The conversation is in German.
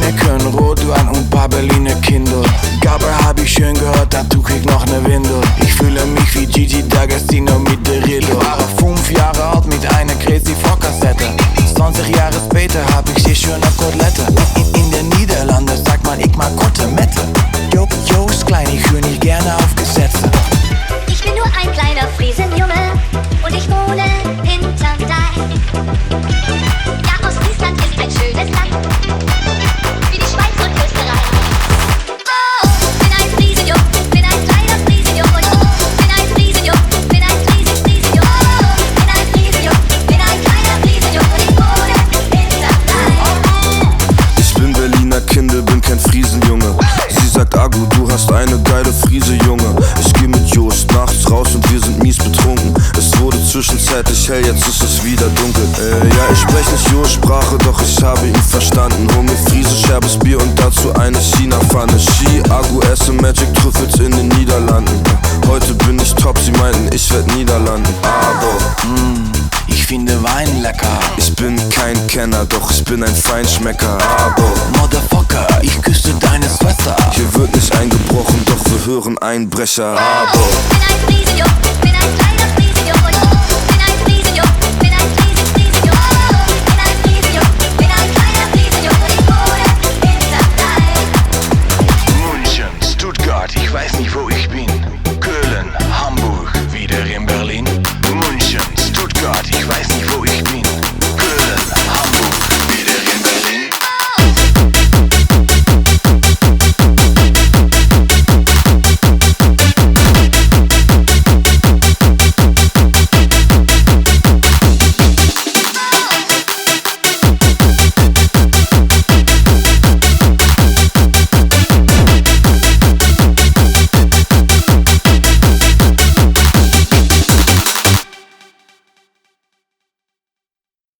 Heineken, Rotwein und paar Berliner Kinder. Gabber hab ich schön gehört, dazu krieg noch ne Windel. Ich fühle mich wie Gigi D'Agostino mit der Rille. Ich war 5 Jahre alt mit einer Crazy Vorkassette. 20 Jahre später hab ich hier schöne Kotelette. In den Niederlanden sagt man, ich mag Kotelette. Joost klein, ich höre nicht gerne auf Gesetze. Ich bin nur ein kleiner Friesenjunge und ich wohne hinterm Deich. Ja, Ostfriesland ist ein schönes Land, wie die Schweiz und Österreich. Oh, bin ein Friesenjung, bin ein kleiner Friesenjung und bin ein Friesenjung, bin ein Friesenjung. Oh, bin ein Friesenjung, bin ein kleiner Friesenjung und ich wohne hinterm Deich. Ich bin Berliner Kinder, bin kein Friesenjunge. Sie sagt, Agu, du hast eine geile Friese, Junge. Ich geh mit Joost nachts raus und wir sind mies betrunken. Es wurde zwischenzeitlich hell, jetzt ist es wieder dunkel. Ja, ich sprech nicht Joost-Sprache, doch ich habe ihn verstanden. Hol mir Friese, scherbes Bier und dazu eine China-Pfanne. Ski, Agu, esse Magic Trüffels in den Niederlanden. Heute bin ich top, sie meinten, ich werd Niederlanden. Aber Ich finde Wein lecker. ich bin kein Kenner, doch ich bin ein Feinschmecker. Aber Motherfucker, ich küsse deine Schwester. hier wird nicht eingebrochen, doch wir hören Einbrecher. Aber Bin ein Friesenjung, bin ein kleiner Friesenjung und